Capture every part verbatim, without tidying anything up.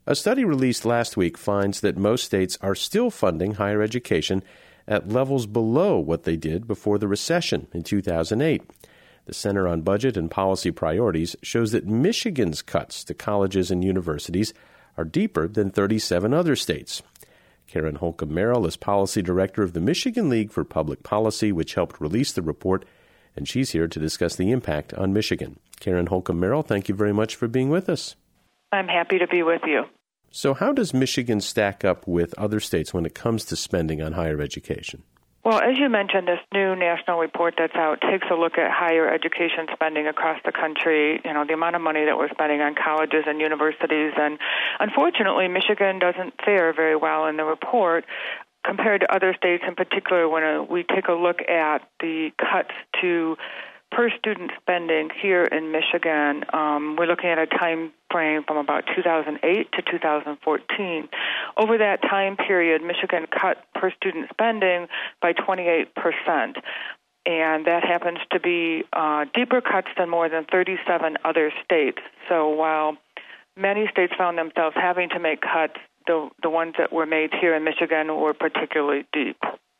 A study released last week finds that most states are still funding higher education at levels below what they did before the recession in two thousand eight. The Center on Budget and Policy Priorities shows that Michigan's cuts to colleges and universities are deeper than thirty-seven other states. Karen Holcomb Merrill is Policy Director of the Michigan League for Public Policy, which helped release the report, and she's here to discuss the impact on Michigan. Karen Holcomb Merrill, thank you very much for being with us. I'm happy to be with you. So how does Michigan stack up with other states when it comes to spending on higher education? Well, as you mentioned, this new national report that's out takes a look at higher education spending across the country, you know, the amount of money that we're spending on colleges and universities. And unfortunately, Michigan doesn't fare very well in the report compared to other states, in particular when uh, we take a look at the cuts to per student spending here in Michigan. Um, we're looking at a time frame from about two thousand eight to two thousand fourteen. Over that time period, Michigan cut per student spending by twenty-eight percent. And that happens to be uh, deeper cuts than more than thirty-seven other states. So while many states found themselves having to make cuts, the, the ones that were made here in Michigan were particularly deep.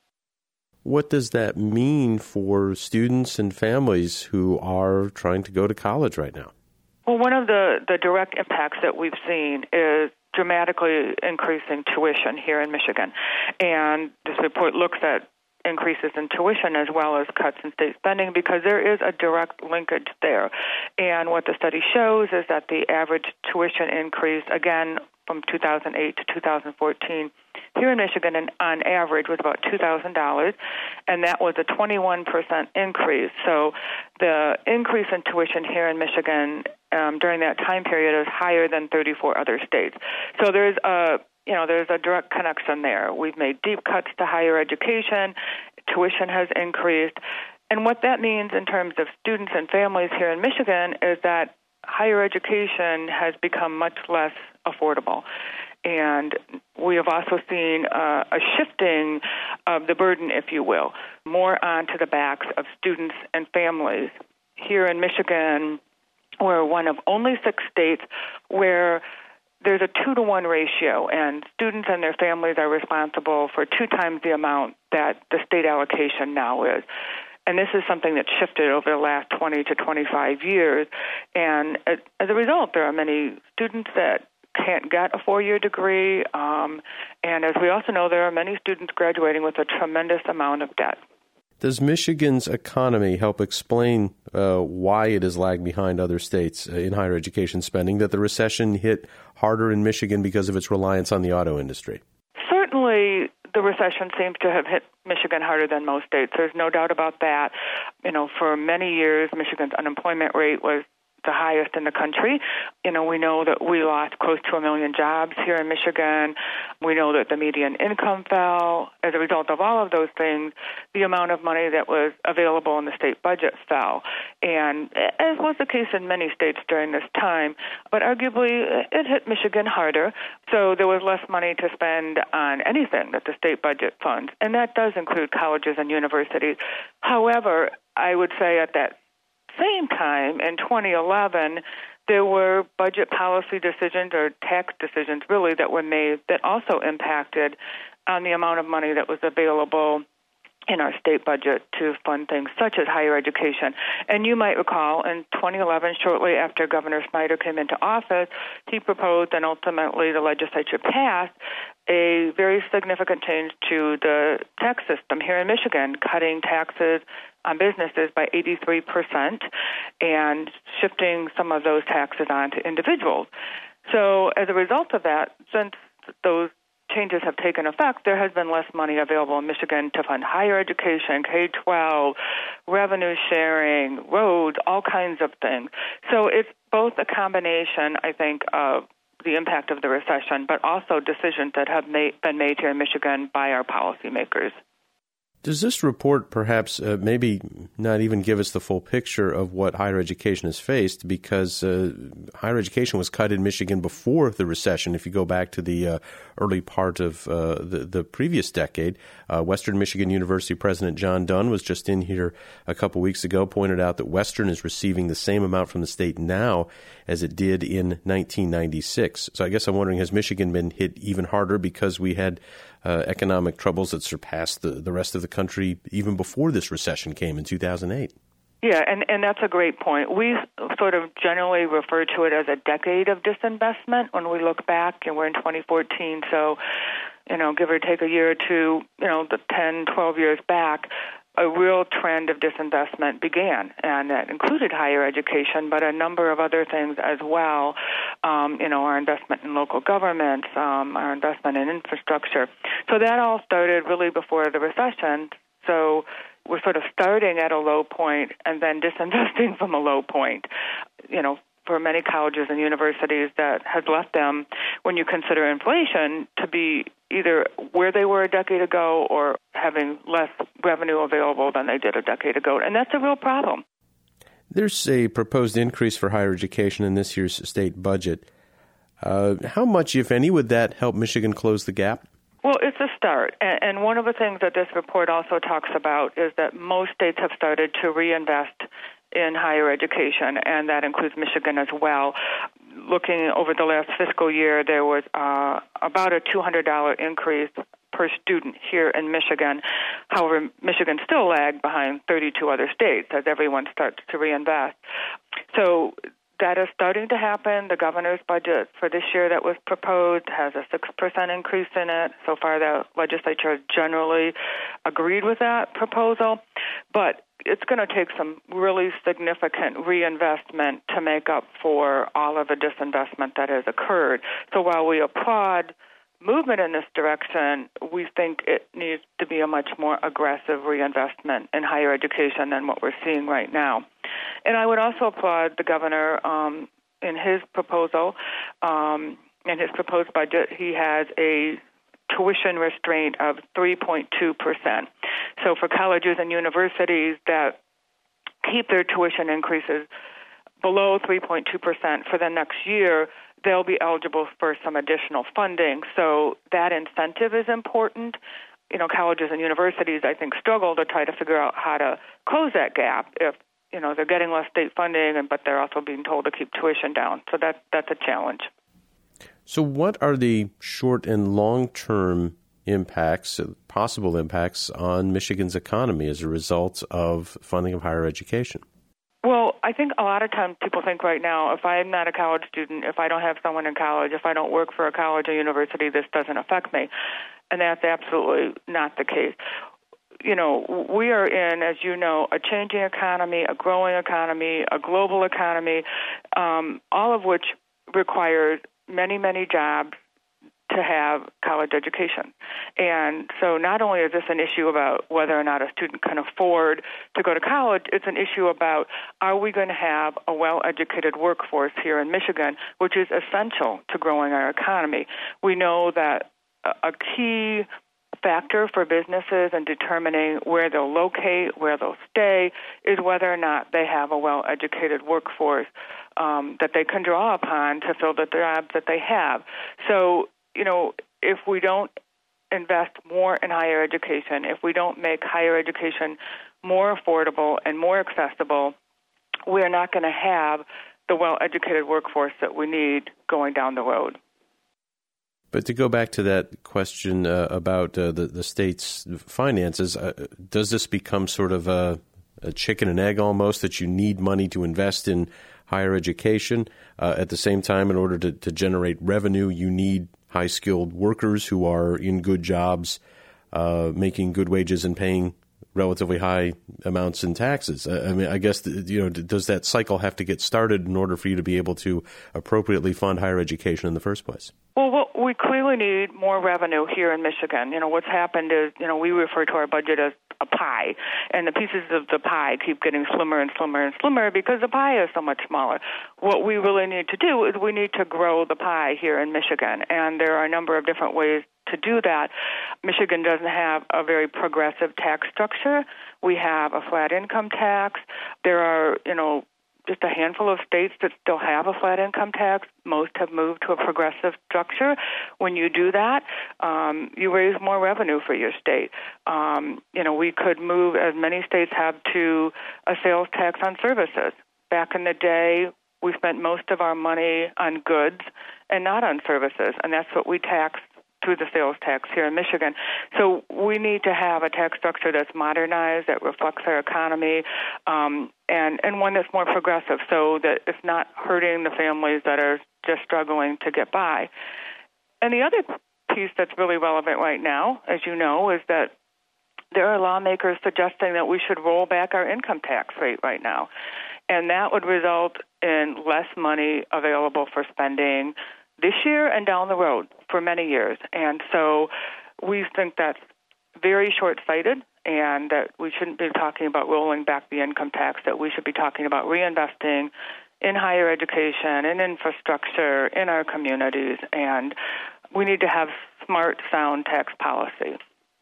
What does that mean for students and families who are trying to go to college right now? Well, one of the, the direct impacts that we've seen is dramatically increasing tuition here in Michigan. And this report looks at increases in tuition as well as cuts in state spending because there is a direct linkage there. And what the study shows is that the average tuition increase, again, from two thousand eight to two thousand fourteen, here in Michigan, on average, was about two thousand dollars, and that was a twenty-one percent increase. So the increase in tuition here in Michigan um, during that time period is higher than thirty-four other states. So there's a you know there's a direct connection there. We've made deep cuts to higher education. Tuition has increased, and what that means in terms of students and families here in Michigan is that higher education has become much less affordable. And we have also seen uh, a shifting of the burden, if you will, more onto the backs of students and families. Here in Michigan, we're one of only six states where there's a two to one ratio, and students and their families are responsible for two times the amount that the state allocation now is. And this is something that's shifted over the last twenty to twenty-five years. And as a result, there are many students that can't get a four-year degree. Um, and as we also know, there are many students graduating with a tremendous amount of debt. Does Michigan's economy help explain uh, why it has lagged behind other states in higher education spending, that the recession hit harder in Michigan because of its reliance on the auto industry? Certainly, the recession seems to have hit Michigan harder than most states. There's no doubt about that. You know, for many years, Michigan's unemployment rate was the highest in the country. You know, we know that we lost close to a million jobs here in Michigan. We know that the median income fell. As a result of all of those things, the amount of money that was available in the state budget fell. And as was the case in many states during this time, but arguably it hit Michigan harder. So there was less money to spend on anything that the state budget funds. And that does include colleges and universities. However, I would say at that same time, in twenty eleven, there were budget policy decisions or tax decisions, really, that were made that also impacted on the amount of money that was available in our state budget to fund things such as higher education. And you might recall in twenty eleven, shortly after Governor Snyder came into office, he proposed and ultimately the legislature passed a very significant change to the tax system here in Michigan, cutting taxes on businesses by eighty-three percent and shifting some of those taxes on to individuals. So as a result of that, since those changes have taken effect, there has been less money available in Michigan to fund higher education, K twelve, revenue sharing, roads, all kinds of things. So it's both a combination, I think, of the impact of the recession, but also decisions that have made, been made here in Michigan by our policymakers. Does this report perhaps uh, maybe not even give us the full picture of what higher education has faced, because uh, higher education was cut in Michigan before the recession? If you go back to the uh, early part of uh, the, the previous decade, uh, Western Michigan University President John Dunn was just in here a couple weeks ago, pointed out that Western is receiving the same amount from the state now as it did in nineteen ninety-six. So I guess I'm wondering, has Michigan been hit even harder because we had uh, economic troubles that surpassed the, the rest of the country even before this recession came in two thousand eight? Yeah, and, and that's a great point. We sort of generally refer to it as a decade of disinvestment when we look back, and we're in twenty fourteen, so, you know, give or take a year or two, you know, the ten, twelve years back, a real trend of disinvestment began, and that included higher education, but a number of other things as well. Um, you know, our investment in local governments, um, our investment in infrastructure. So that all started really before the recession. So we're sort of starting at a low point and then disinvesting from a low point. You know, for many colleges and universities, that has left them, when you consider inflation, to be either where they were a decade ago or having less revenue available than they did a decade ago. And that's a real problem. There's a proposed increase for higher education in this year's state budget. Uh, how much, if any, would that help Michigan close the gap? Well, it's a start. And one of the things that this report also talks about is that most states have started to reinvest in higher education, and that includes Michigan as well. Looking over the last fiscal year, there was uh, about a two hundred dollars increase per student here in Michigan. However, Michigan still lagged behind thirty-two other states as everyone starts to reinvest. So that is starting to happen. The governor's budget for this year that was proposed has a six percent increase in it. So far, the legislature has generally agreed with that proposal. But it's going to take some really significant reinvestment to make up for all of the disinvestment that has occurred. So while we applaud movement in this direction, we think it needs to be a much more aggressive reinvestment in higher education than what we're seeing right now. And I would also applaud the governor um, in his proposal. Um, in his proposed budget, he has a tuition restraint of three point two percent. So for colleges and universities that keep their tuition increases below three point two percent for the next year, they'll be eligible for some additional funding. So that incentive is important. You know, colleges and universities, I think, struggle to try to figure out how to close that gap if, you know, they're getting less state funding, and but they're also being told to keep tuition down. So that that's a challenge. So what are the short and long-term impacts, possible impacts on Michigan's economy as a result of funding of higher education? Well, I think a lot of times people think right now, if I'm not a college student, if I don't have someone in college, if I don't work for a college or university, this doesn't affect me. And that's absolutely not the case. You know, we are in, as you know, a changing economy, a growing economy, a global economy, um, all of which requires many, many jobs to have college education. And so not only is this an issue about whether or not a student can afford to go to college, it's an issue about, are we going to have a well-educated workforce here in Michigan, which is essential to growing our economy. We know that a key factor for businesses in determining where they'll locate, where they'll stay, is whether or not they have a well-educated workforce um, that they can draw upon to fill the jobs that they have. So, you know, if we don't invest more in higher education, if we don't make higher education more affordable and more accessible, we're not going to have the well-educated workforce that we need going down the road. But to go back to that question uh, about uh, the, the state's finances, uh, does this become sort of a, a chicken and egg almost, that you need money to invest in higher education? Uh, at the same time, in order to, to generate revenue, you need high-skilled workers who are in good jobs, uh, making good wages and paying relatively high amounts in taxes. I mean, I guess, you know, does that cycle have to get started in order for you to be able to appropriately fund higher education in the first place? Well, well, we clearly need more revenue here in Michigan. You know, what's happened is, you know, we refer to our budget as a pie, and the pieces of the pie keep getting slimmer and slimmer and slimmer because the pie is so much smaller. What we really need to do is we need to grow the pie here in Michigan, and there are a number of different ways to do that. Michigan doesn't have a very progressive tax structure. We have a flat income tax. There are, you know, just a handful of states that still have a flat income tax. Most have moved to a progressive structure. When you do that, um, you raise more revenue for your state. Um, you know, we could move, as many states have, to a sales tax on services. Back in the day, we spent most of our money on goods and not on services, and that's what we tax through the sales tax here in Michigan. So we need to have a tax structure that's modernized, that reflects our economy, um, and, and one that's more progressive so that it's not hurting the families that are just struggling to get by. And the other piece that's really relevant right now, as you know, is that there are lawmakers suggesting that we should roll back our income tax rate right now. And that would result in less money available for spending this year and down the road for many years. And so we think that's very short-sighted and that we shouldn't be talking about rolling back the income tax, that we should be talking about reinvesting in higher education, in infrastructure, in our communities, and we need to have smart, sound tax policy.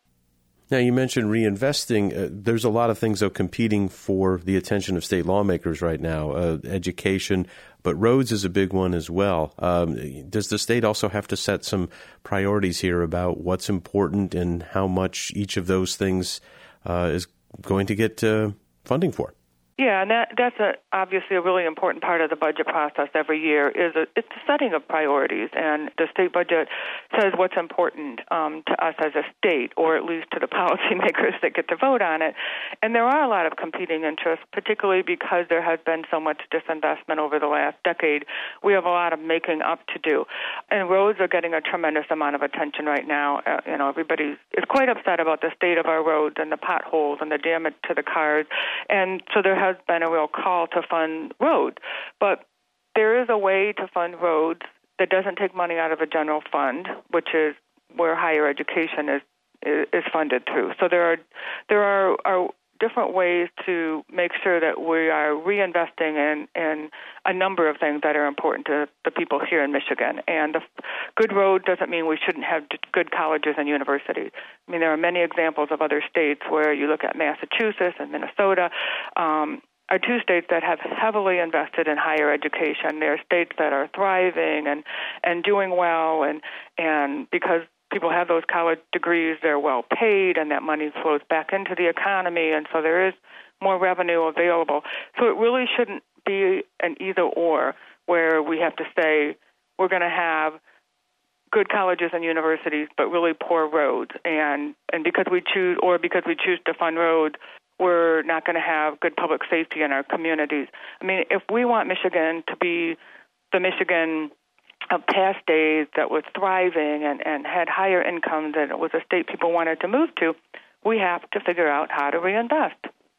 Now, you mentioned reinvesting. Uh, there's a lot of things, though, competing for the attention of state lawmakers right now. Uh, education, but roads is a big one as well. Um, does the state also have to set some priorities here about what's important and how much each of those things uh, is going to get uh, funding for? Yeah, and that, that's a, obviously a really important part of the budget process every year is a, it's the setting of priorities, and the state budget says what's important um, to us as a state, or at least to the policymakers that get to vote on it. And there are a lot of competing interests, particularly because there has been so much disinvestment over the last decade. We have a lot of making up to do, and roads are getting a tremendous amount of attention right now. Uh, you know, everybody is quite upset about the state of our roads and the potholes and the damage to the cars, and so there has been a real call to fund roads. But there is a way to fund roads that doesn't take money out of a general fund, which is where higher education is is funded through. So there are there are, are different ways to make sure that we are reinvesting in, in a number of things that are important to the people here in Michigan. And the good road doesn't mean we shouldn't have good colleges and universities. I mean, there are many examples of other states where you look at Massachusetts and Minnesota, um, are two states that have heavily invested in higher education. They're states that are thriving and, and doing well, and and because people have those college degrees, they're well paid, and that money flows back into the economy, and so there is more revenue available. So it really shouldn't be an either-or where we have to say we're going to have good colleges and universities but really poor roads, and, and because we choose, or because we choose to fund roads, we're not going to have good public safety in our communities. I mean, if we want Michigan to be the Michigan of past days that was thriving and, and had higher incomes and it was a state people wanted to move to, we have to figure out how to reinvest.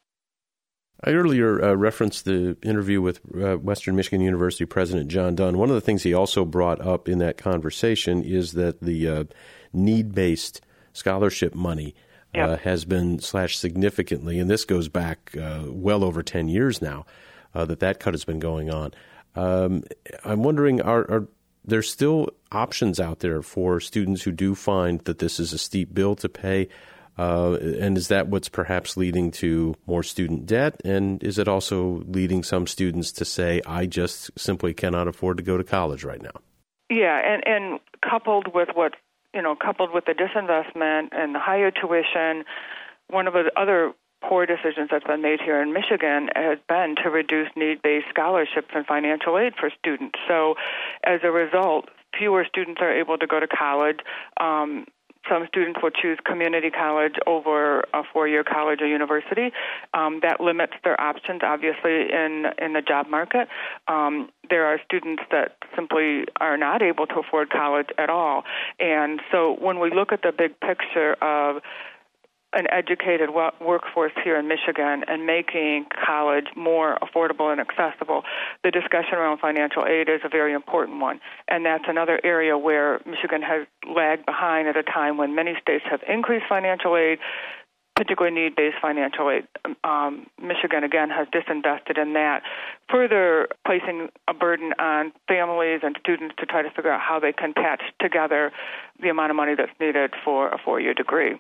I earlier uh, referenced the interview with uh, Western Michigan University President John Dunn. One of the things he also brought up in that conversation is that the uh, need-based scholarship money Yep. Uh, has been slashed significantly, and this goes back uh, well over ten years now, uh, that that cut has been going on. Um, I'm wondering, are, are there still options out there for students who do find that this is a steep bill to pay, uh, and is that what's perhaps leading to more student debt, and is it also leading some students to say, I just simply cannot afford to go to college right now? Yeah, and, and coupled with what You know, coupled with the disinvestment and the higher tuition, one of the other poor decisions that's been made here in Michigan has been to reduce need-based scholarships and financial aid for students. So as a result, fewer students are able to go to college. Um, some students will choose community college over a four-year college or university. Um, that limits their options, obviously, in, in the job market. Um, there are students that simply are not able to afford college at all. And so when we look at the big picture of an educated workforce here in Michigan and making college more affordable and accessible, the discussion around financial aid is a very important one. And that's another area where Michigan has lagged behind at a time when many states have increased financial aid, particularly need-based financial aid. Um, Michigan, again, has disinvested in that, further placing a burden on families and students to try to figure out how they can patch together the amount of money that's needed for a four-year degree.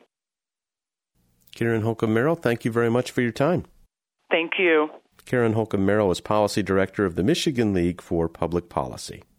Karen Holcomb-Merrill, thank you very much for your time. Thank you. Karen Holcomb-Merrill is Policy Director of the Michigan League for Public Policy.